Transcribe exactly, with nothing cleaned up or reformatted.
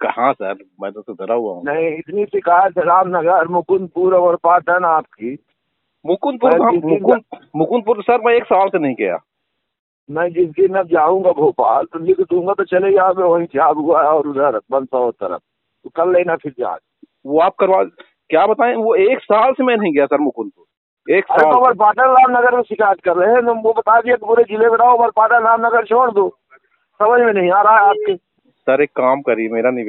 कहाँ सर, मैं तो सुधरा हुआ हूँ। नहीं, इतनी शिकायत है रामनगर, मुकुंदपुर और पाटन आपकी। मुकुंदपुर मुकुंद मुकुंदपुर सर मैं एक साल से नहीं गया। मैं जिस दिन अब जाऊंगा भोपाल तो लिख दूंगा तो चले यहाँ पे, वहीं क्या हुआ है और उधर बंसौर तरफ तो कर लेना फिर जांच। वो आप करवा, क्या बताएं, वो एक साल से मैं नहीं गया सर मुकुंदपुर, एक अरे साल तो से। पाटन रामनगर में शिकायत कर रहे हैं, वो बता दिया पूरे जिले में रहो, पाटन रामनगर छोड़ दो। समझ में नहीं आ रहा है आपके। सर एक काम करिए, मेरा निवेदन